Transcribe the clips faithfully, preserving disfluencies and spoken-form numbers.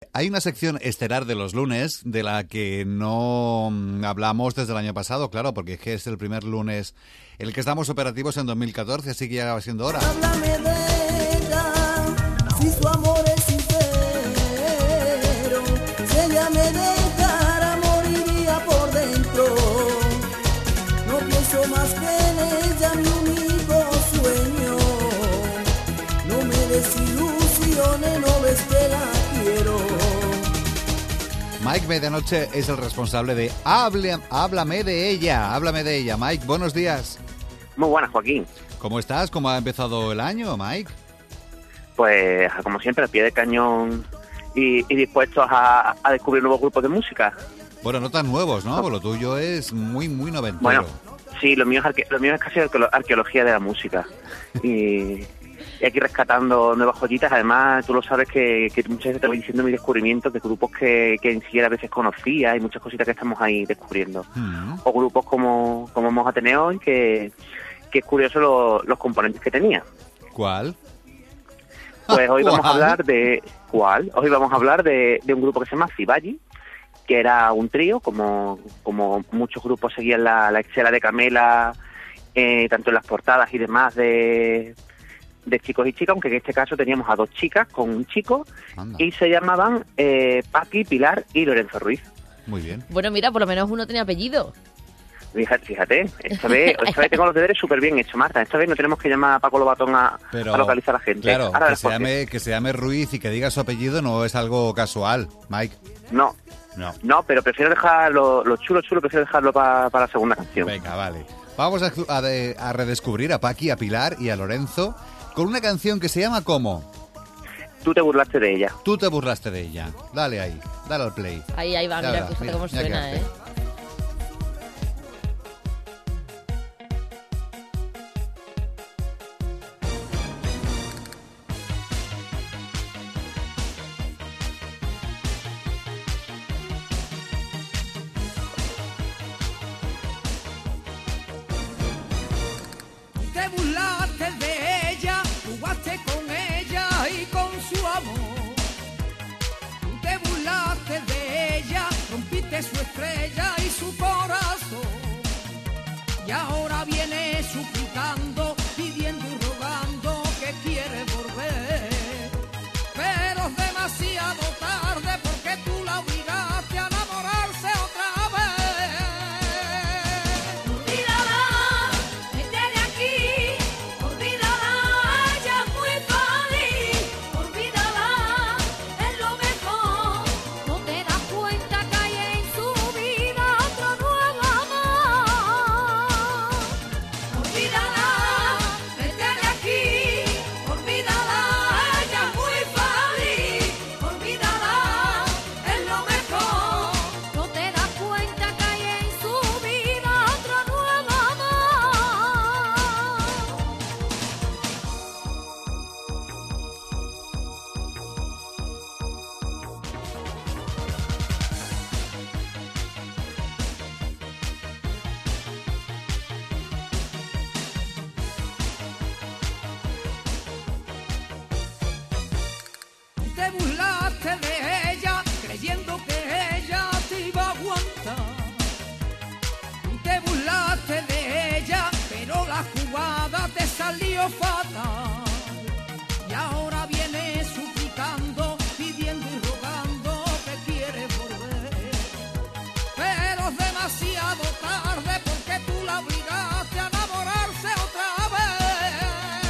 hay una sección estelar de los lunes de la que no hablamos desde el año pasado, claro, porque es que es el primer lunes en el que estamos operativos en dos mil catorce, así que ya va siendo hora. Háblame de ella, si su amor es sincero, si ella me dejara moriría por dentro. No pienso más que en ella, mi único sueño. No me desilusiones, no ves que la quiero. Mike Medianoche es el responsable de Hable, Háblame de ella, háblame de ella. Mike, buenos días. Muy buenas, Joaquín. ¿Cómo estás? ¿Cómo ha empezado el año, Mike? Pues, como siempre, al pie de cañón y, y dispuestos a, a descubrir nuevos grupos de música. Bueno, no tan nuevos, ¿no? Porque lo tuyo es muy, muy noventero. Bueno, sí, lo mío es, arque- lo mío es casi arqueo- arqueología de la música. Y, y aquí rescatando nuevas joyitas. Además, tú lo sabes que, que muchas veces te voy diciendo mis descubrimientos de grupos que, que ni siquiera a veces conocía y muchas cositas que estamos ahí descubriendo. Mm. O grupos como, como vamos a tener hoy, que, que es curioso lo, los componentes que tenía. ¿Cuál? Pues hoy vamos a ¿Cuál? hablar de... ¿Cuál? Hoy vamos a hablar de, de un grupo que se llama Ciballi, que era un trío, como, como muchos grupos seguían la, la estela de Camela, eh, tanto en las portadas y demás de, de chicos y chicas, aunque en este caso teníamos a dos chicas con un chico, Anda. y se llamaban eh, Paqui, Pilar y Lorenzo Ruiz. Muy bien. Bueno, mira, por lo menos uno tenía apellido. Fíjate, fíjate, esta vez, esta vez tengo los deberes súper bien hechos, Marta. Esta vez no tenemos que llamar a Paco Lobatón a, Pero, a localizar a la gente. claro, Ahora que verás se, por qué. llame, que se llame Ruiz y que diga su apellido no es algo casual, Mike. No, No. no, pero prefiero dejar lo, lo chulo, chulo, prefiero dejarlo para la segunda canción. Venga, vale. Vamos a, a, de- a redescubrir a Paqui, a Pilar y a Lorenzo con una canción que se llama ¿cómo? Tú te burlaste de ella. Tú te burlaste de ella. Dale ahí, dale al play. Ahí, ahí va, Ya mira, verás, fíjate mira, cómo ya que suena, hace. ¿eh? Te burlaste de ella, jugaste con ella y con su amor. Tú te burlaste de ella, rompiste su estrella y su corazón. Y ahora viene suplicando, pidiendo y rogando que quiere volver. Pero es demasiado tarde porque tú la obligaste a enamorarse otra vez. Olvídala, vete de aquí, olvídala, ella es muy feliz. Olvídala, es lo mejor, no te das cuenta que hay en su vida otro nuevo amor. Olvídala, vete de aquí, olvídala, ella es muy feliz. Olvídala, es lo mejor, no te das cuenta que hay en su vida otro nuevo amor. Te burlaste de ella, creyendo que ella te iba a aguantar. Te burlaste de ella, pero la jugada te salió fatal. Y ahora viene suplicando, pidiendo y rogando que quiere volver. Pero es demasiado tarde porque tú la obligaste a enamorarse otra vez.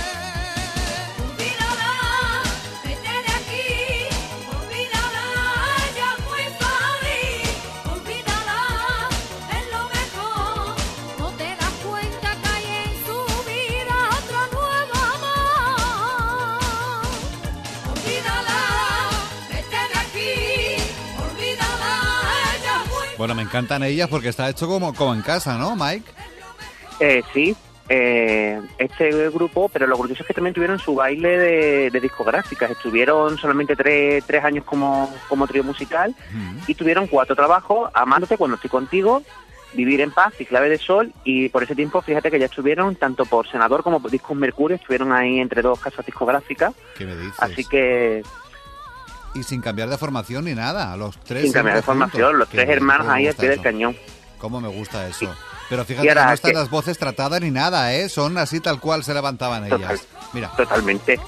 Olvídala, vete de aquí, olvídala, ella es muy feliz. Olvídala, es lo mejor, no te das cuenta que hay en su vida otro nuevo amor. Olvídala, vete de aquí, olvídala, ella es muy Bueno, me encantan ellas porque está hecho como, como en casa, ¿no, Mike? Eh, sí, eh, este grupo, pero lo curioso es que también tuvieron su baile de, de discográficas. Estuvieron solamente tres, tres años como, como trío musical y tuvieron cuatro trabajos: Amándote, Cuando estoy contigo, Vivir en paz y Clave de sol. Y por ese tiempo, fíjate que ya estuvieron tanto por Senador como por Discos Mercurio, estuvieron ahí entre dos casas discográficas. ¿Qué me dices? Así que Y sin cambiar de formación ni nada, los tres. Sin cambiar de formación, juntos. los Qué tres bien, hermanos cómo me ahí al gusta pie del eso. cañón. Cómo me gusta eso. Pero Y fíjate que ahora no están que- las voces tratadas ni nada, ¿eh? Son así tal cual se levantaban Total. ellas. Mira, Totalmente.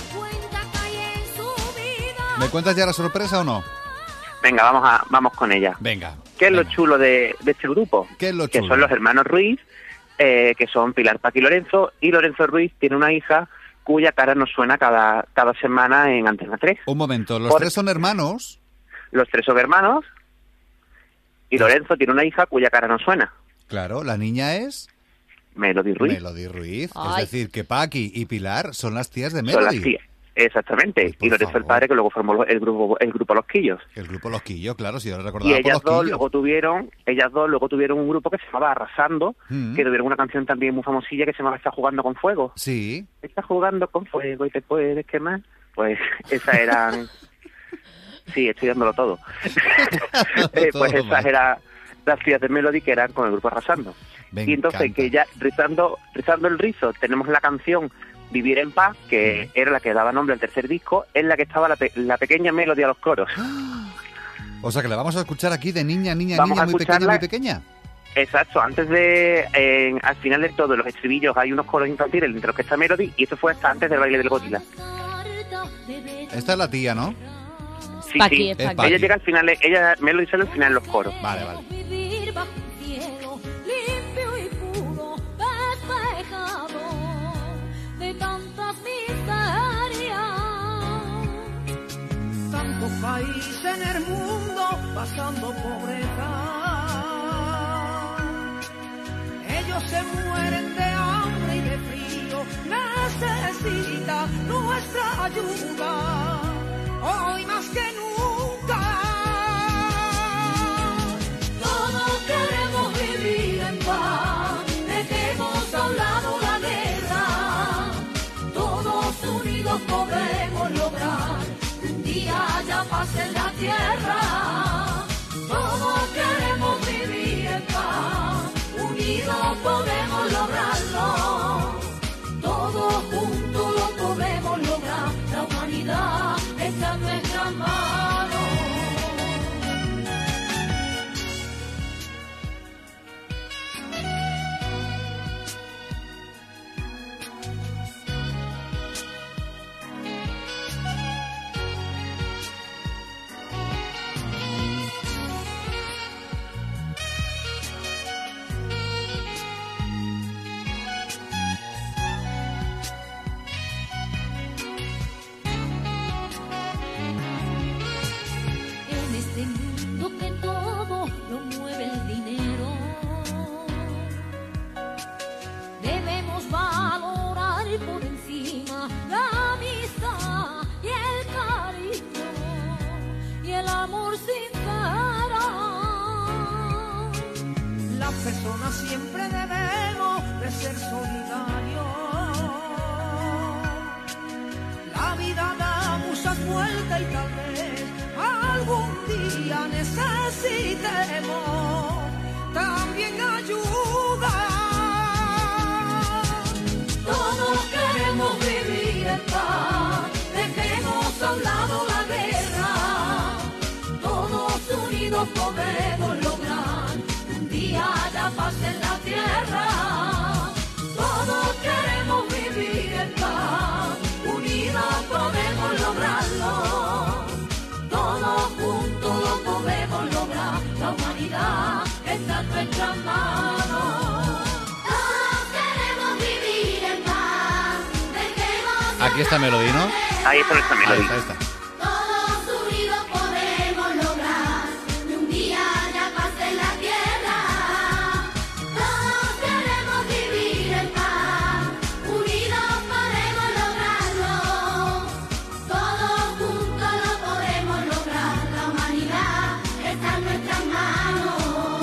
¿me cuentas ya la sorpresa o no? Venga, vamos a vamos con ella. Venga. ¿Qué es lo venga. chulo de, de este grupo? ¿Qué es lo Que chulo? son los hermanos Ruiz, eh, que son Pilar, Paqui y Lorenzo, y Lorenzo Ruiz tiene una hija cuya cara nos suena cada, cada semana en Antena tres. Un momento, ¿los Por- tres son hermanos? Los tres son hermanos, y Lorenzo tiene una hija cuya cara nos suena, Claro, la niña es Melody Ruiz. Melody Ruiz. Ay. Es decir, que Paqui y Pilar son las tías de Son Melody. las tías. Exactamente. Ay, por Y Lorenzo el favor. padre, que luego formó el grupo el grupo Los Quillos. El grupo Los Quillos, claro, si yo lo recordaba Y por ellas Los dos Quillos. luego tuvieron, ellas dos luego tuvieron un grupo que se llamaba Arrasando, Mm. que tuvieron una canción también muy famosilla que se llamaba Está jugando con fuego. Sí. Está jugando con fuego y te puedes quemar. Pues esas eran... Sí, estoy dándolo todo. Eh, Todo pues esas mal. eran las tías de Melody que eran con el grupo Arrasando. Me y entonces encanta. que ya rizando, rizando el rizo tenemos la canción Vivir en Paz, que era la que daba nombre al tercer disco, en la que estaba la, pe- la pequeña Melody a los coros. O sea que la vamos a escuchar aquí de niña, niña, Vamos niña, a muy pequeña, escucharla. muy pequeña. Exacto, antes de, eh, al final de todo, los estribillos hay unos coros infantiles entre los que está Melody, y eso fue hasta antes del baile del Gotila. Esta es la tía, ¿no? Sí, Paqui, sí. es Es Paqui. Paqui. Ella llega al final, ella, Melody sale al final en los coros. Vale, vale. Vivir bajo un cielo limpio y puro, despejado de tantas miserias. Tantos países en el mundo pasando pobreza. Ellos se mueren de hambre y de frío. Necesita nuestra ayuda hoy más que nunca. Todos queremos vivir en paz, dejemos a un lado la guerra. Todos unidos podemos lograr un día haya paz en la tierra. Todos queremos vivir en paz, unidos podemos lograrlo. Todos juntos lo podemos lograr, la humanidad está en nuestras manos. En este mundo que todo lo mueve el dinero, debemos valorar por encima la amistad y el cariño y el amor sincero. Las personas siempre debemos de ser solidarios. La vida da muchas vueltas y tal vez algún día necesitemos también ayuda. Todos queremos vivir en paz, dejemos a un lado la guerra. Todos unidos podemos lograr un día haya paz en la tierra. Todos queremos vivir en paz, unidos podemos lograrlo. Todos juntos lo podemos lograr, la humanidad está en nuestras manos. Todos queremos vivir en paz, dejemos Aquí está Melody, ¿no? Ahí está nuestra Ahí Melody. está, ahí está. todos unidos podemos lograr que un día haya paz en la tierra. Todos queremos vivir en paz, unidos podemos lograrlo. Todos juntos lo podemos lograr, la humanidad está en nuestras manos.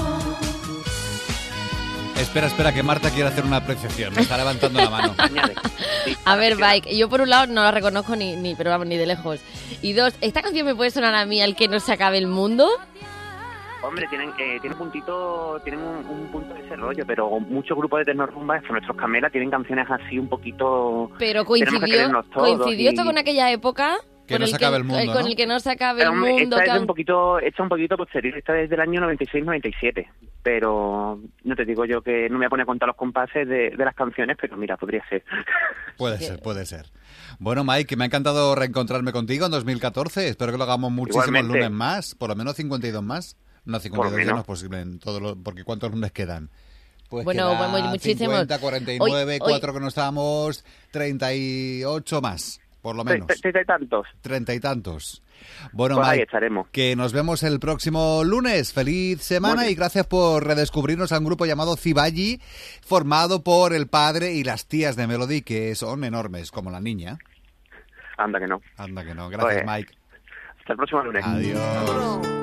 Espera, espera, que Marta quiere hacer una apreciación. Me está levantando la mano. Añade. Sí, A ver, queda. Mike, yo por un lado no la reconozco ni, ni, pero vamos, ni de lejos. Y dos, ¿esta canción me puede sonar a mí al que no se acabe el mundo? Hombre, tienen, eh, tienen puntito, tienen un, un punto de ese rollo, pero muchos grupos de tecnorumba, hasta nuestros Camela, tienen canciones así un poquito... Pero Tenemos que coincidió, querernos todos coincidió esto y- con aquella época. Que con no el se acabe el eh, mundo, Con ¿no? el que no se acabe Pero, el hombre, mundo. esta que es de aún- un poquito, esta un poquito posterior, esta es del año noventa y seis noventa y siete. Pero no te digo yo que no me voy a poner a contar los compases de, de las canciones, pero mira, podría ser. Puede ser, puede ser. Bueno, Mike, me ha encantado reencontrarme contigo en dos mil catorce. Espero que lo hagamos muchísimos Igualmente. lunes más, por lo menos cincuenta y dos más. No, cincuenta y dos ya menos. no es posible, en todo lo- porque ¿cuántos lunes quedan? Pues Bueno, quedan bueno, muchísimos. cincuenta, cuarenta y nueve, Hoy- hoy- cuatro que no estábamos, treinta y ocho más, por lo menos. Treinta y tantos. Treinta y tantos. Bueno, Pues ahí Mike, estaremos. que nos vemos el próximo lunes. Feliz semana Muy bien. y gracias por redescubrirnos a un grupo llamado Ciballi, formado por el padre y las tías de Melody, que son enormes, como la niña. Anda que no. Anda que no. Gracias, Pues, Mike. Hasta el próximo lunes. Adiós.